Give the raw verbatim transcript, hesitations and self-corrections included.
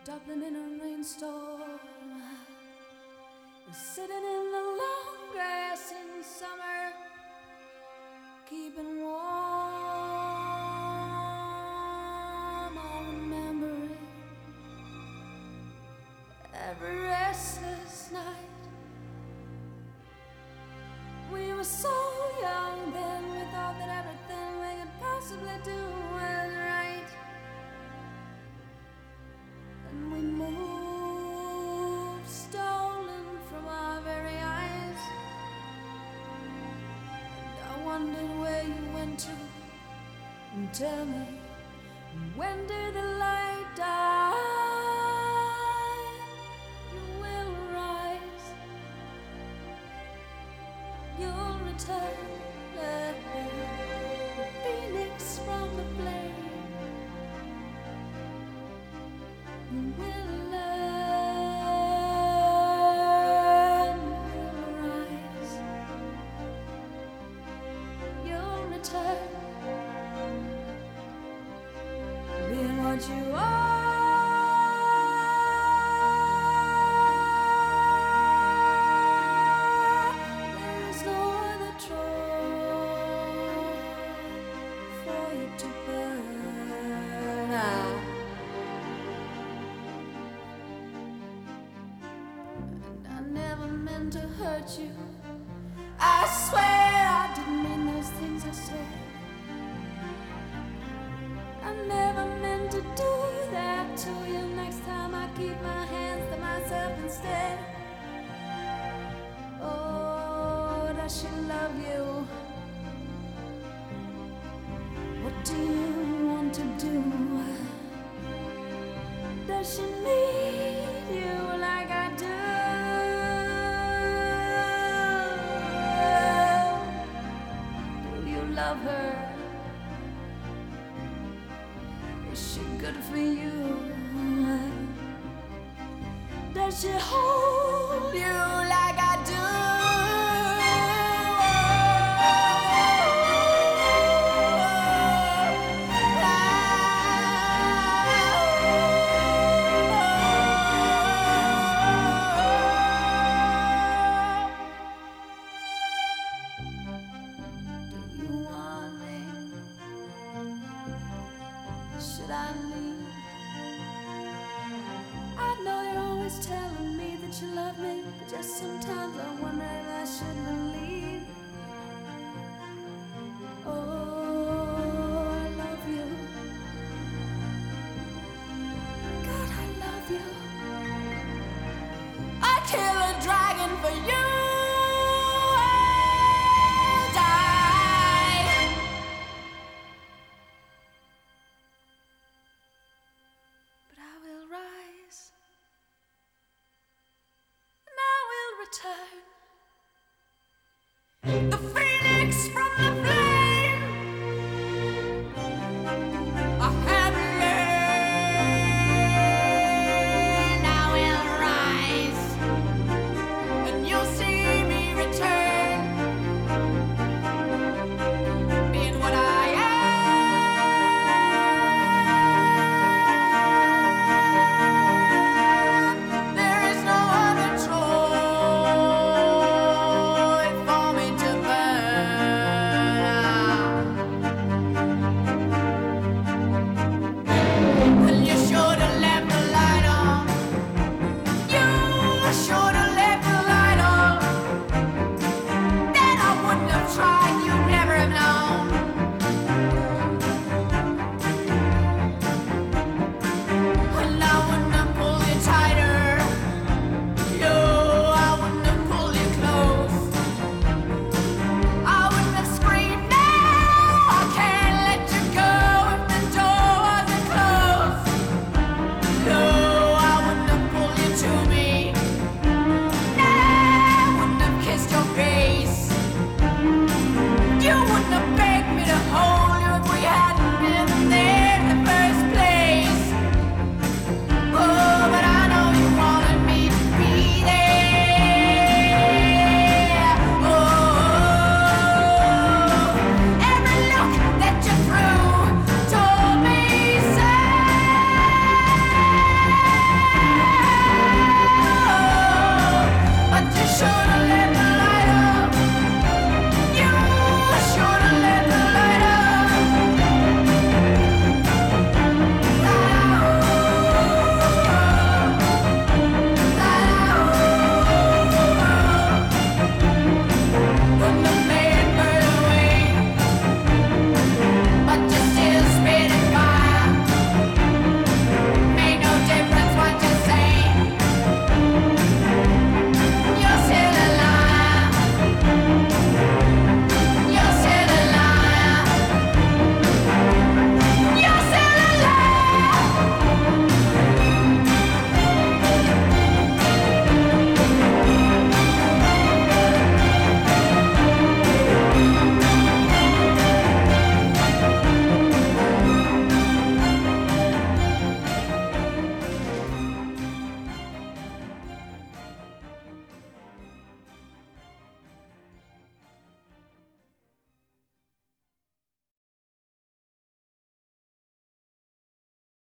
Dublin in a rainstorm, sitting in the long grass in summer, keeping warm. I remember it every restless night. We were so young then, we thought that everything we could possibly do was right. And we moved, stolen from our very eyes. And I wondered where you went to. And tell me, when did the light die? You will rise, you'll return, the phoenix from the flame. You will learn, you'll rise, you'll return, being what you are. There is no other Troy for you to burn out. I never meant to hurt you. I swear I didn't mean those things I said. I never meant to do that to you. Next time I keep my hands to myself instead. Oh, does she love you? What do you want to do? Does she need you like I do? Love her? Is she good for you? Does she hold you like I do? Should I